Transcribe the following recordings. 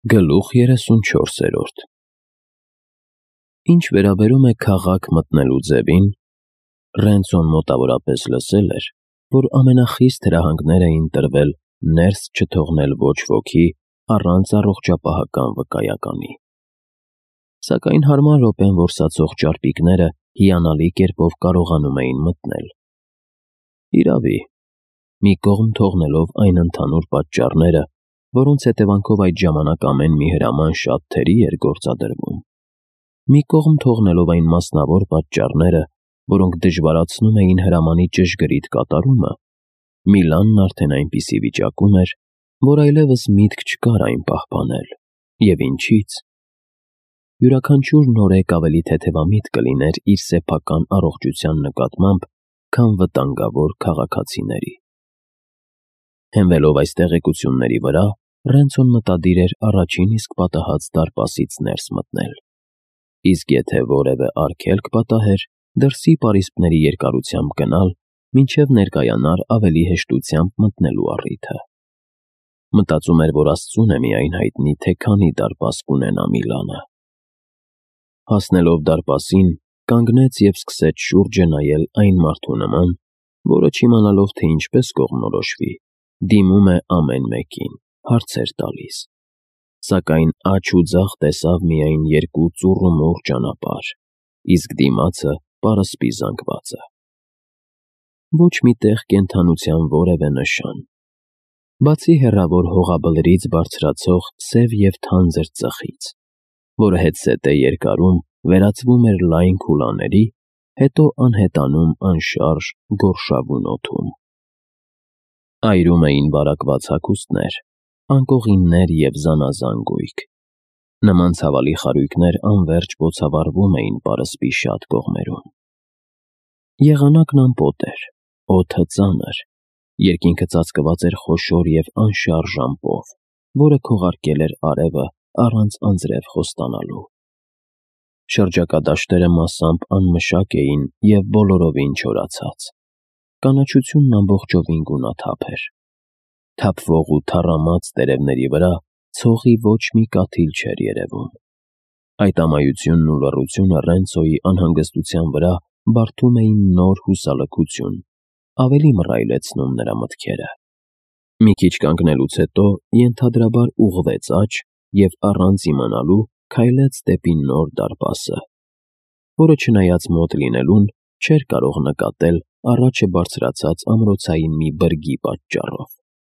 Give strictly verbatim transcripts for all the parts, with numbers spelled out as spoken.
Գլուխ երեսունչորսերորդ Ինչ վերաբերում է քաղաք մտնելու ձևին, Ռենցոն մոտավորապես լսել էր, որ ամենախիստ հրահանգներ էին տրվել ներս չթողնել ոչ ոքի առանց առողջապահական վկայականի։ Սակայն հարմար րոպեն որսացող ճարպիկները հիանալի կերպով կարողանում էին մտնել։ Իրավի, մի կողմ թողնելով այն ընդհանուր պատճառները, որոնց հետևանքով այդ ժամանակ ամեն մի հրաման շատ թերի էր գործադրվում, մի կողմ թողնելով այն մասնավոր պատճառները, որոնք դժվարացնում էին հրամանի ճշգրիտ կատարումը, Միլանն արդեն այնպիսի վիճակում էր, որ այլևս միտք չկար այն պահպանել, և ինչի՞ց։ Յուրաքանչյուր նորեկ ավելի թեթևամիտ կլիներ իր սեփական առողջության նկատմամբ, քան վտանգավոր քաղաքացիների։ Հենվելով այս տեղեկությունների վրա, Ռենցոն մտադիր էր առաջին իսկ պատահած դարպասից ներս մտնել, իսկ եթե որևէ արգելք պատահեր, դրսի պարիսպների երկարությամբ գնալ, մինչև ներկայանար ավելի հեշտությամբ մտնելու առիթը։ Մտածում էր, որ Աստծուն է միայն հայտնի, թե քանի դարպաս կունենա Միլանը։ Հասնելով դարպասին, կանգնեց և սկսեց շուրջը նայել այն մարդու նման, որը չիմանալով, թե ինչպես կողմնորոշվի, դիմում է ամեն մեկին, հարցեր տալիս, սակայն աջ ու ձախ տեսավ միայն երկու ծուռումուռ ճանապարհ, իսկ դիմացը պարսպի զանգվածը։ Ոչ մի տեղ կենդանության որևէ նշան, բացի հեռավոր հողաբլրից բարձրացող սև և թանձր ծխից, որը հետզհետե երկարում վերածվում էր լայն քուլաների, հետո անհետանում անշարժ գորշավուն օդում։ Այրում էին վարակված հագուստներ, անկողիններ և զանազան գույք։ Նման ցավալի խարույկներ անվերջ բոցավառվում էին պարսպի շատ կողմերում։ Եղանակն ամպոտ էր, օդը ծանր, երկինքը ծածկված էր խոշոր և անշարժ ամպով, որը քողարկել էր արևը առանց անձրև խոստանալու։ Շրջակա դաշտերը մասամբ անմշակ էին և բոլորովին չորացած։ Կանաչությունն ամբողջովին գունաթափ էր։ Թափվող ու թառամած տերևների վրա ցողի ոչ մի կաթիլ չէր երևում։ Այդ ամայությունն ու լռությունը Ռենցոյի անհանգստության վրա բարդում էին նոր հուսալքություն, ավելի մռայլեցնում նրա մտքերը։ Մի քիչ կանգնելուց հետո ենթադրաբար ուղղվեց աջ և առանց իմանալու քայլեց դեպի նոր դարպասը, որը չնայած մոտ լինելուն, չէր կարող նկատել առաջը բարձրացած ամրոցային մի բրգի պատճառով։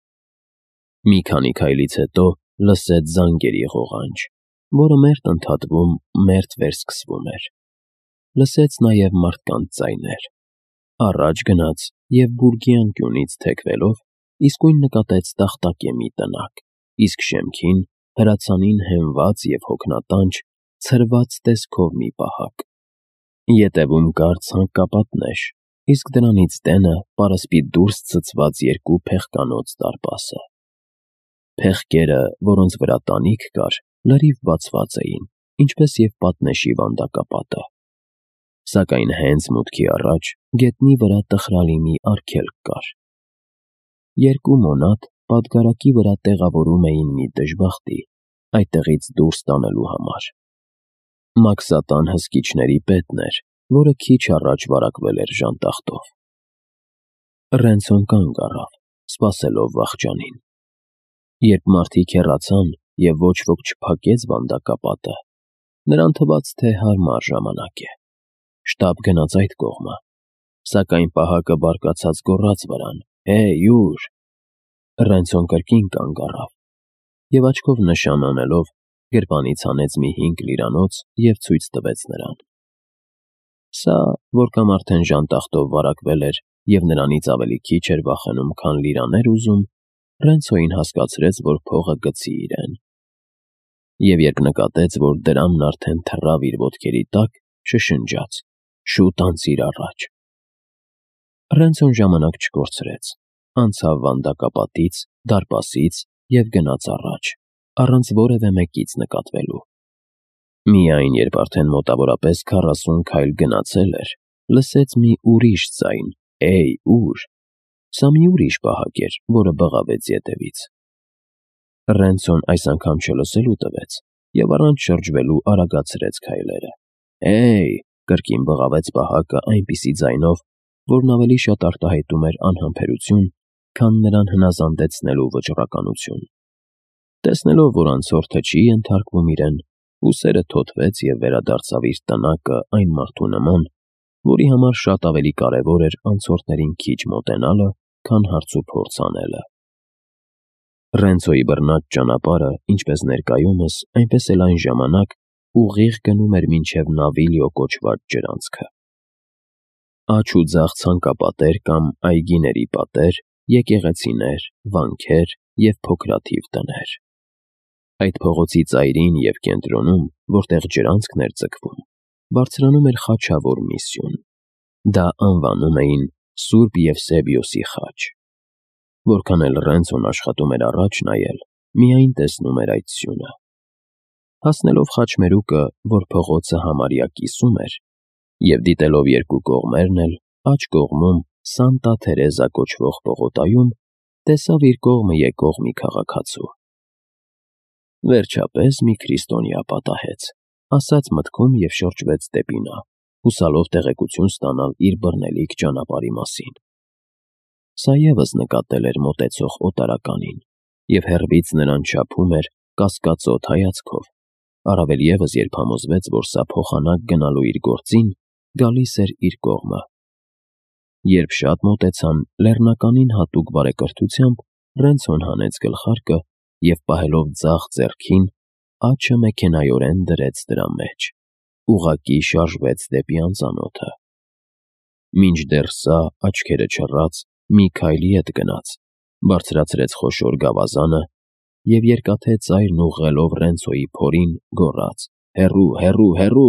Մի քանի քայլից հետո լսեց զանգերի ղողանջ, որը մերթ ընդհատվում, մերթ վերսկսվում էր։ Լսեց նաև մարդկանց ձայներ։ Առաջ գնաց և բուրգի անկյունից թեքվելով, իսկույն նկատեց տախտակեմի տնակ, իսկ շեմքին, հրացանին հենված և հոգնատանչ, ցրված տեսքով մի պահակ։ Ետևում կար ցանկապատնեշ, իսկ դրանից դենը պարսպի դուրս ցցված երկու փեղկանոց դարպասը։ Փեղկերը, որոնց վրա տանիք կար, լրիվ բացված էին, ինչպես և պատնեշի վանդակապատը։ Սակայն հենց մուտքի առաջ գետնի վրա տխրալի մի արգելք կար։ Երկու մոնատ պատգարակի վրա տեղավորում էին մի դժբախտի, այդտեղից դուրս տանելու համար։ Մաքսատան հսկիչների պետն էր, որը քիչ առաջ վարակվել էր ժանտախտով։ Ռենցոն կանգ առավ, սպասելով վախճանին։ Երբ մարդիկ հեռացան և ոչ ոք չփակեց վանդակապատը, նրան թվաց, թե հարմար ժամանակ է։ Շտապ գնաց այդ կողմը, սակայն պահակը բարկացած գոռաց վրան. «Հե՜յ, ու՞ր»։ Ռենցոն կրկին կանգ առավ և աչքով նշան անելով, գրպանից հանեց մի հինգ լիրանոց և ցույց տվեց նրան։ Սա, որ կամ արդեն ժանտախտով վարակվել էր և նրանից ավելի քիչ էր վախենում, քան լիրաներ ուզում, Ռենցոյին հասկացրեց, որ փողը գցի իրեն։ Եվ երբ նկատեց, որ դրամն արդեն թռավ իր ոտքերի տակ, շշնջաց. «Շուտ անցիր առաջ»։ Ռենցոն ժամանակ չկորցրեց, անցավ վանդակապատից, դարպասից և գնաց առաջ, առանց որևէ մեկից նկատվելու։ Միայն երբ արդեն մոտավորապես քառասուն քայլ գնացել էր, լսեց մի ուրիշ ձայն. «Է՜յ, ու՞ր»։ Սա մի ուրիշ պահակ էր, որը բղավեց ետևից։ Ռենցոն այս անգամ չլսելու տվեց և առանց շրջվելու արագացրեց քայլերը։ «Հեյ», կրկին բղավեց պահակը այնպիսի ձայնով, որն ավելի շատ արտահայտում էր անհամբերություն, քան նրան հնազանդեցնելու վճռականություն։ Տեսնելով, որ անցորդը չի ենթարկվում իրեն, ուսերը թոթվեց և վերադարձավ իր տնակը այն մարդու նման, որի համար շատ ավելի կարևոր էր անցորդներին քիչ մոտենալը, քան հարցուփորձ անելը։ Ռենցոյի բռնած ճանապարհը, ինչպես ներկայումս, այնպես էլ այն ժամանակ, ուղիղ գնում էր մինչև Նավիլյո կոչված ջրանցքը։ Աջ ու ձախ ցանկապատեր կամ այգիների պատեր, եկեղեցիներ, վանքեր և փոքրաթիվ տներ։ Այդ փողոցի ծայրին և կենտրոնում, որտեղ ջրանցքն էր ձգվում, բարձրանում էր խաչավոր մի սյուն։ Դա անվանում էին Սուրբ Եվսեբիոսի խաչ։ Որքան էլ Ռենցոն աշխատում էր առաջ նայել, միայն տեսնում էր այդ սյունը։ Հասնելով խաչմերուկը, որ փողոցը համարյա կիսում էր, և դիտելով երկու կողմերն էլ, աջ կողմում Սանտա Թերեզա կոչվող պողոտայում, տեսավ իր կողմը եկող մի քաղաքացու։ «Վերջապես մի քրիստոնյա պատահեց», ասաց մտքում և շրջվեց դեպի նա, հուսալով տեղեկություն ստանալ իր բռնելիք ճանապարհի մասին։ Սա ևս նկատել էր մոտեցող օտարականին և հեռվից նրան չափում էր կասկածոտ հայացքով, առավել ևս, երբ համոզվեց, որ սա փոխանակ գնալու իր գործին գալիս էր իր կողմը։ Երբ շատ մոտեցան, լեռնականին հատուկ բարեկրթությամբ Ռենցոն հանեց գլխարկը և, պահելով ձախ ձեռքին, աջը մեքենայորեն դրեց դրա մեջ, ուղղակի շարժվեց դեպի անծանոթը։ Մինչդեռ սա, աչքերը չռած, մի քայլ ետ գնաց, բարձրացրեց խոշոր գավազանը և երկաթե ծայրն ուղղելով Ռենցոյի փորին, գոռաց. «Հեռու, հեռու, հեռու»։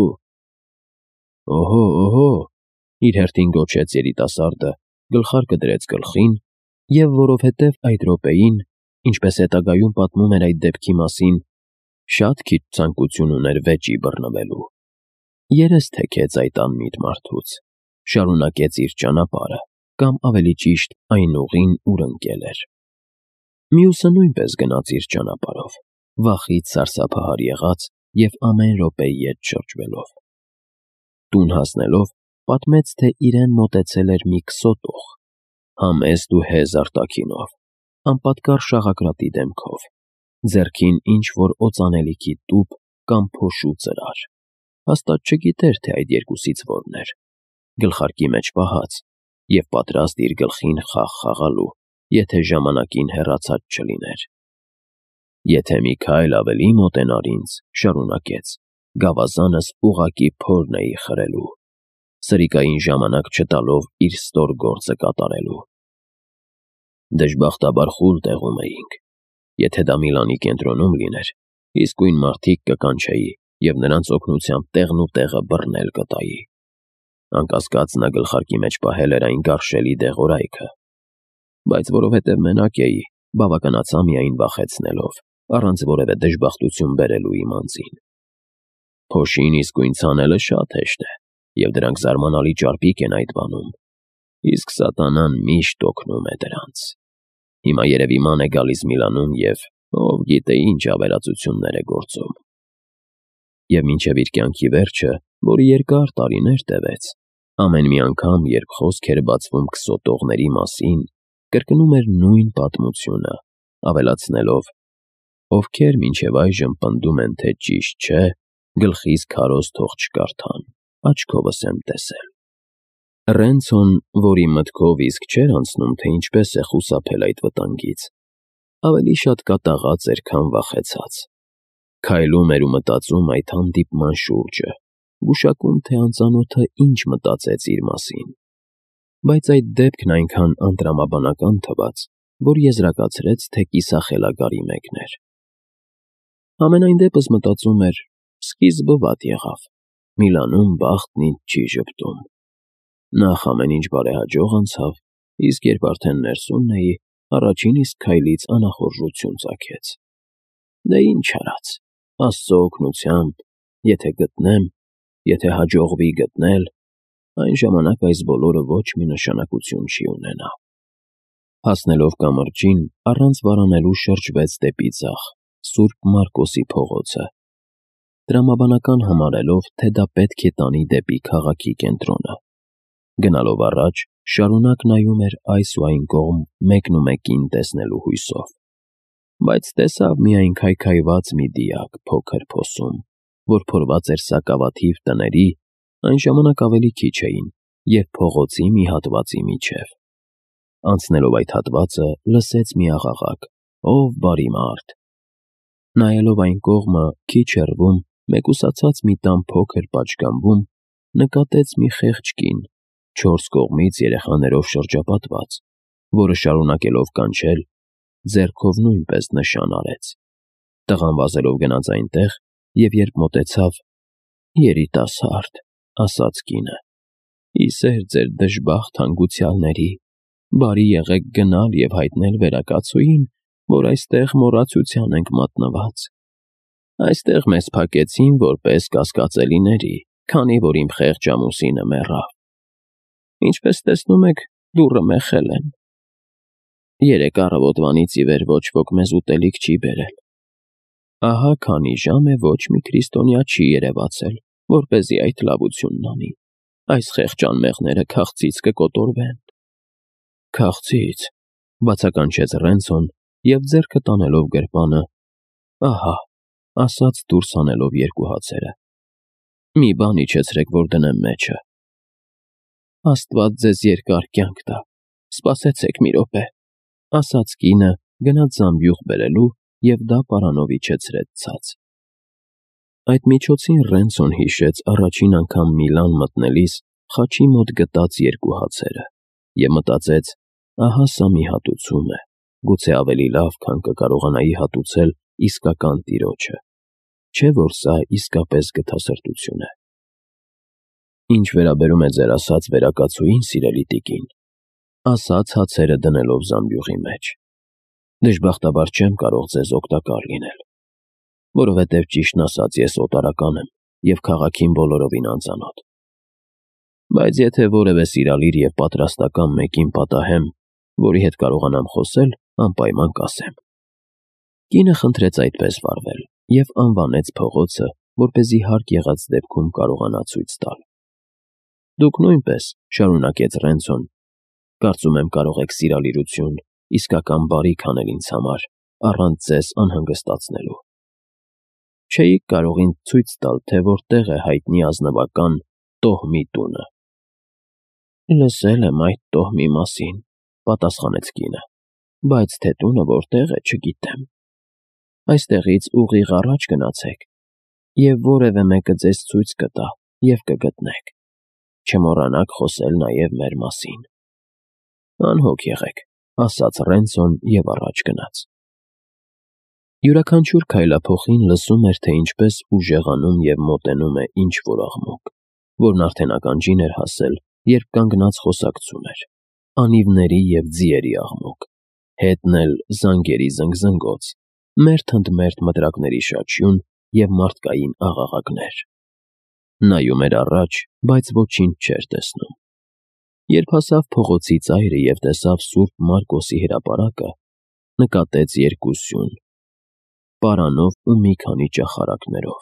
«Օհո, օհո», իր հերթին գոչեց երիտասարդը, գլխարկը դրեց գլխին և, որովհետև այդ րոպեին, ինչպես հետագայում պատմում էր այդ դեպքի մասին, շատ քիչ ցանկություն ուներ վեճի բռնվելու, երես թեքեց այդ անմիտ մարդուց, շարունակեց իր ճանապարհը, կամ ավելի ճիշտ, այն ուղին, ուր ընկել էր։ Մյուսը նույնպես գնաց իր ճանապարհով, վախից սարսափահար եղած և ամեն րոպե ետ շրջվելով։ Տուն հասնելով, պատմեց, թե իրեն մոտեցել էր մի քսոտող, համեստ ու հեզ արտաքինով, անպատկառ շաղակրատի դեմքով, ձեռքին ինչ-որ օծանելիքի տուփ կամ փոշու ծրար, հաստատ չգիտեր, թե այդ երկուսից որն էր, գլխարկի մեջ պահած և պատրաստ իր գլխին խաղ խաղալու, եթե ժամանակին հեռացած չլիներ։ «Եթե մի քայլ ավելի մոտենար ինձ, — շարունակեց, — գավազանս ուղղակի փորն էի խրելու, սրիկային ժամանակ չտալով իր ստոր գործը կատարելու։ Դժբախտաբար խուլ տեղում էինք։ Եթե դա Միլանի կենտրոնում լիներ, իսկույն մարդիկ կկանչեի և նրանց օգնությամբ տեղն ու տեղը բռնել կտայի։ Անկասկած, նա գլխարկի մեջ պահել էր այն գարշելի դեղորայքը, բայց որովհետև մենակ էի, բավականացա միայն վախեցնելով, առանց որևէ դժբախտություն բերելու իմ անձին։ Փոշին իսկույն ցանելը շատ հեշտ է, և դրանք զարմանալի ճարպիկ են այդ բանում, իսկ սատանան միշտ օգնում է դրանց։ Հիմա երևի ման է գալիս Միլանում և ով գիտե ինչ ավերածություններ է գործում»։ Եվ մինչև իր կյանքի վերջը, որը երկար տարիներ տևեց, ամեն մի անգամ, երբ խոսք էր բացվում քսոտողների մասին, կրկնում էր նույն պատմությունը, ավելացնելով. «Ովքեր մինչև այժմ պնդում են, թե ճիշտ չէ, գլխիս քարոզ թող չկարդան, աչքովս եմ տեսել»։ Ռենցոն, որի մտքով իսկ չէր անցնում, թե ինչպես է խուսափել այդ վտանգից, ավելի շատ կատաղած էր, քան վախեցած։ Քայլում էր ու մտածում այդ հանդիպման շուրջը, գուշակում, թե անծանոթը ինչ մտածեց իր մասին։ Բայց այդ դեպքն այնքան անտրամաբանական թվաց, որ եզրակացրեց, թե կիսախելագարի մեկն էր։ Համենայն դեպս, մտածում էր, սկիզբը վատ եղավ, Միլանում բախտն ինձ չի ժպտում։ Նախ ամեն ինչ բարեհաջող անցավ, իսկ երբ արդեն ներսումն էի, առաջին իսկ քայլից անախորժություն ծագեց։ Դե ինչ արած, Աստծո օգնությամբ, եթե գտնեմ, եթե հաջողվի գտնել, այն ժամանակ այս բոլորը ոչ մի նշանակություն չի ունենա։ Հասնելով կամրջին, առանց վարանելու շրջվեց դեպի ձախ, Սուրբ Մարկոսի փողոցը, տրամաբանական համարելով, թե դա պետք է տանի դեպի քաղաքի կենտրոնը։ Գնալով առաջ, շարունակ նայում էր այս ու այն կողմ մեկնումեկին տեսնելու հույսով, բայց տեսավ միայն քայքայված մի դիակ փոքր փոսում, որ փորված էր սակավաթիվ տների, այն ժամանակ ավելի քիչ էին, և փողոցի մի հատվածի միջև։ Անցնելով այդ հատվածը, լսեց մի աղաղակ. «Ով բարի մարդ»։ Նայելով այն կողմը, քիչ հեռվում, մեկուսացած մի տան փոքր պատշգամբում, նկատեց մի խեղճ կին, չորս կողմից երեխաներով շրջապատված, որը շարունակելով կանչել, ձեռքով նույնպես նշան արեց։ Տղան վազելով գնաց այնտեղ, և երբ մոտեցավ. «Երիտասարդ», ասաց կինը, «ի սեր ձեր դժբախտ հանգուցյալների, բարի եղեք գնալ և հայտնել վերակացուին, որ այստեղ մոռացության ենք մատնված։ Այստեղ մեզ փակեցին որպես կասկածելիների, քանի որ իմ խեղճ ամուսինը մեռավ։ Ինչպես տեսնում եք, դուռը մեխել են։ Երեք առավոտվանից ի վեր ոչ ոք մեզ ուտելիք չի բերել։ Ահա քանի ժամ է ոչ մի քրիստոնյա չի երևացել, որպեսզի այդ լավությունն անի։ Այս խեղճ անմեղները քաղցից կկոտորվեն»։ «Քաղցից», բացականչեց Ռենցոն և ձեռքը տանելով գրպանը, «Ահա», ասաց դուրս հանելով երկու հացերը, «մի բան իջեցրեք, որ դնեմ մեջը»։ «Աստված ձեզ երկար կյանք տա, սպասեցեք մի րոպե», ասաց կինը, գնաց զամբյուղ բերելու և դա պարանով իջեցրեց ցած։ Այդ միջոցին Ռենցոն հիշեց առաջին անգամ Միլան մտնելիս խաչի մոտ գտած երկու հացերը և մտածեց. ահա սա մի հատուցում է, գուցե ավելի լավ, քան կկարողանայի հատուցել իսկական տիրոջը, չէ՞ որ սա իսկապես գթասրտություն է։ Ինչ վերաբերում է ձեր ասած վերակացուին, սիրելի տիկին, ասաց հացերը դնելով զամբյուղի մեջ, դժբախտաբար չեմ կարող ձեզ օգտակար լինել, որովհետև ճիշտն ասած ես օտարական եմ և քաղաքին բոլորովին անծանոթ։ Բայց եթե որևէ սիրալիր և պատրաստական մեկին պատահեմ, որի հետ կարողանամ խոսել, անպայման կասեմ։ Կինը խնդրեց այդպես վարվել և անվանեց փողոցը, որպեսզի հարկ եղած դեպքում կարողանա ցույց տալ։ Դուք նույնպես, շարունակեց Ռենցոն, կարծում եմ կարող եք սիրալիրություն, իսկական բարիք անել ինձ համար, առանց ձեզ անհանգստացնելու։ Չէիք կարող ինձ ցույց տալ, թե որտեղ է հայտնի ազնվական Տոհմի տունը։ Լսել եմ այդ տոհմի մասին, պատասխանեց կինը, բայց թե տունը որտեղ է, չգիտեմ։ Այստեղից ուղիղ առաջ գնացեք, և որևէ մեկը ձեզ ցույց կտա և կգտնեք։ Չմոռանաք խոսել նաև մեր մասին։ Անհոգ եղեք, ասաց Ռենցոն և առաջ գնաց։ Յուրաքանչյուր քայլափոխին լսում էր, թե ինչպես ուժեղանում և մոտենում է ինչ-որ աղմուկ, որն արդեն ականջին էր հասել, երբ կանգնած խոսակցում էր, անիվների և ձիերի աղմուկ, հետն էլ զանգերի զնգզնգոց, մերթ ընդ մերթ մտրակների շաչյուն և մարդկային աղաղակներ։ Նայում էր առաջ, բայց ոչինչ չէր տեսնում։ Երբ հասավ փողոցի ծայրը և տեսավ Սուրբ Մարկոսի հրապարակը, նկատեց երկու սյուն՝ պարանով ու մի քանի ճախարակներով։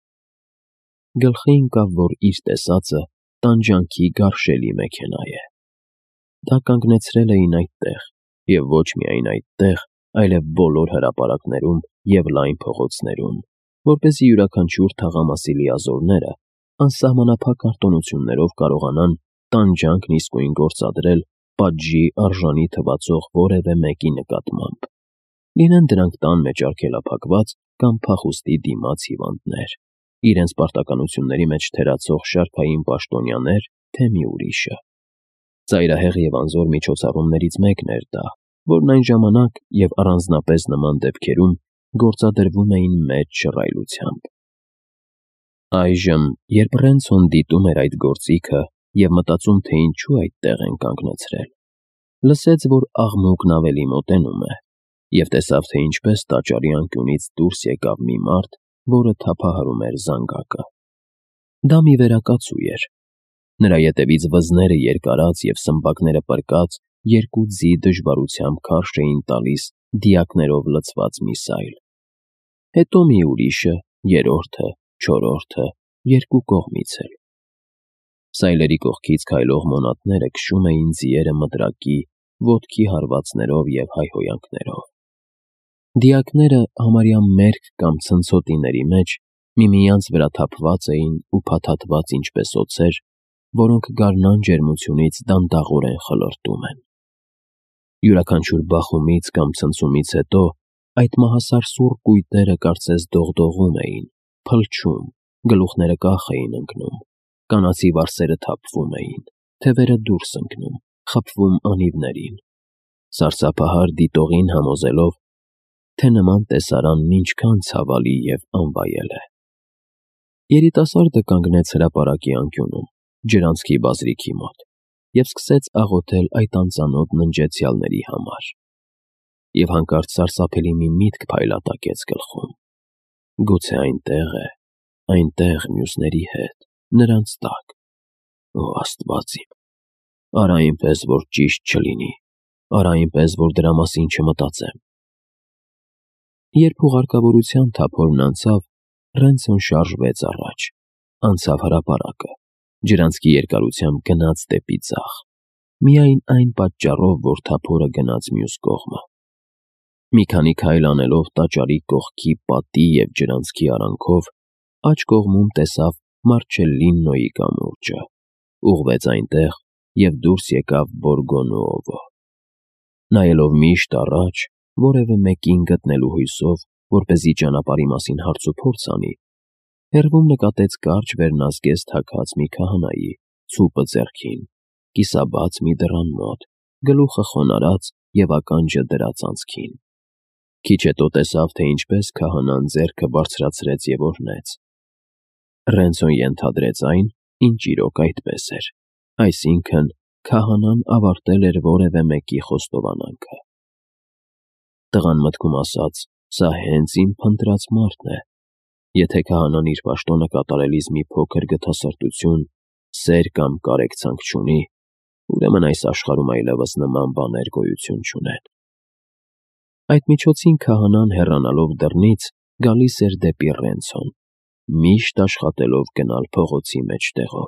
Գլխի ընկավ, որ իր տեսածը տանջանքի գարշելի մեքենա է։ Դա կանգնեցրել էին այդտեղ, և ոչ միայն այդտեղ, այլև բոլոր հրապարակներում և լայն փողոցներում, որպեսզի յուրաքանչյուր թաղամասի լիազորները անսահմանափակ արտոնություններով կարողանան տանջանքն իսկույն գործադրել պատժի արժանի թվացող որևէ մեկի նկատմամբ, լինեն դրանք տան մեջ արգելափակված կամ փախուստի դիմաց հիվանդներ, իրենց պարտականությունների մեջ թերացող շարքային պաշտոնյաներ, թե մի ուրիշը։ Ծայրահեղ և անզոր միջոցառումներից մեկն էր դա, որն այն ժամանակ և առանձնապես նման դեպքերում գործադրվում էին մեծ շռայլությամբ։ Այժմ, երբ Ռենցոն դիտում էր այդ գործիքը և մտածում, թե ինչու այդտեղ են կանգնեցրել, լսեց, որ աղմուկն ավելի մոտենում է, և տեսավ, թե ինչպես տաճարի անկյունից դուրս եկավ մի մարդ, որը թափահարում էր զանգակը։ Դա մի վերակացու էր։ Նրա ետևից վզները երկարած և սմբակները պրկած երկու ձի դժվարությամբ քարշ էին տալիս դիակներով լցված մի սայլ։ Հետո մի ուրիշը, երրորդը, չորրորդը, երկու կողմից էլ։ Սայլերի կողքից քայլող մոնատները քշում էին ձիերը մտրակի, ոտքի հարվածներով և հայհոյանքներով։ Դիակները համարյա մերկ կամ ցնցոտիների մեջ միմյանց վրա թափված էին ու փաթաթված ինչպես օձեր, որոնք գարնան ջերմությունից դանդաղորեն խլորտում են։ Յուրաքանչյուր բախումից կամ ցնցումից հետո այդ մահասար սուռ կույտերը կարծես դողդողում էին, փլչում, գլուխները կախ էին ընկնում, կանացի վարսերը թափվում էին, թևերը դուրս ընկնում, խփվում անիվներին, սարսափահար դիտողին համոզելով, թե նման տեսարանն ինչքան ցավալի և անվայել է։ Երիտասարդը կանգնեց հրապարակի անկյունում, ջրանցքի բազրիքի մոտ, և սկսեց աղոթել այդ անծանոթ ննջեցյալների համար։ Եվ հանկարծ սարսափելի մի միտք փայլատակեց գլխում. գուցե այնտեղ է, այնտեղ մյուսների հետ, նրանց տակ։ Օ Աստված իմ, արա այնպես, որ ճիշտ չլինի, արա այնպես, որ դրա մասին չմտածեմ։ Երբ հուղարկավորության թափորն անցավ, Ռենցոն շարժվեց առաջ, անցավ հրապարակը, ջրանցքի երկարությամբ գնաց դեպի ձախ, միայն այն պատճառով, որ թափորը գնաց մյուս կողմը։ Մի քանի քայլ անելով տաճարի կողքի պատի և ջրանցքի արանքով, աջ կողմում տեսավ Մարչելլինոյի կամուրջը, ուղղվեց այնտեղ և դուրս եկավ Բորգոնուովո։ Նայելով միշտ առաջ, որևէ մեկին գտնելու հույսով, որպեսզի ճանապարհի մասին հարցուփորձ անի, հեռվում նկատեց կարճ վերնազգեստ հագած մի քահանայի, ցուպը ձեռքին, կիսաբաց մի դռան մոտ, գլուխը խոնարհած և ականջը դրած անցքին։ Քիչ հետո տեսավ, թե ինչպես քահանան ձեռքը բարձրացրեց և օրհնեց։ Ռենցոն ենթադրեց այն, ինչ իրոք այդպես էր, այսինքն՝ քահանան ավարտել էր որևէ մեկի խոստովանանքը։ Տղան մտքում ասաց. «Սա հենց իմ փնտրած մարդն է»։ Եթե քահանան իր պաշտոնը կատարելիս մի փոքր գթասրտություն, սեր կամ կարեկցանք չունի, ուրեմն այս աշխարհում այլևս նման բաներ գոյություն չունեն։ Այդ միջոցին քահանան հեռանալով դռնից գալիս էր դեպի Ռենցոն, միշտ աշխատելով գնալ փողոցի մեջտեղով։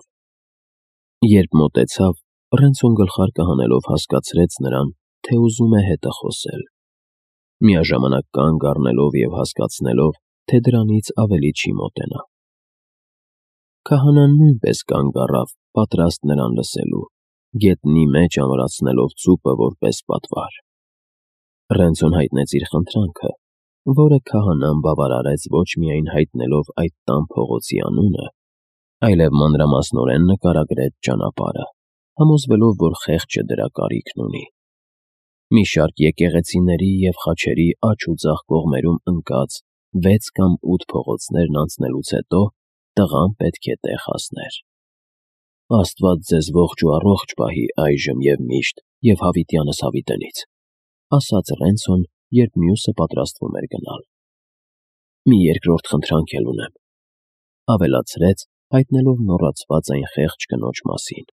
Երբ մոտեցավ, Ռենցոն գլխարկը հանելով հասկացրեց նրան, թե ուզում է հետը խոսել։ Միաժամանակ կանգ առնելով և հասկացնելով, թե դրանից ավելի չի մոտենա։ Քահանան նույնպես կանգ առավ, պատրաստ նրան լսելու, գետնի մեջ ամրացնելով ծուպը որպես պատվար։ Ռենցոն հայտնեց իր խնդրանքը, որը քահանան բավարարեց ոչ միայն հայտնելով այդ տան փողոցի անունը, այլև մանրամասնորեն նկարագրեց ճանապարհը, համոզվելով, որ խեղճը դրա կարիքն ունի։ Մի շարք եկեղեցիների և խաչերի աջ ու ձախ կողմերում ընկած վեց կամ ութ փողոցներն անցնելուց հետո տղան պետք է տեղ հասներ։ Աստված ձեզ ողջ ու առողջ պահի այժմ և միշտ և հավիտյանս հավիտենից, ասաց Ռենցոն, երբ մյուսը պատրաստվում էր գնալ։ Մի երկրորդ խնդրանք էլ ունեմ, ավելացրեց, հայտնելով մոռացված այն խեղճ կնոջ մասին։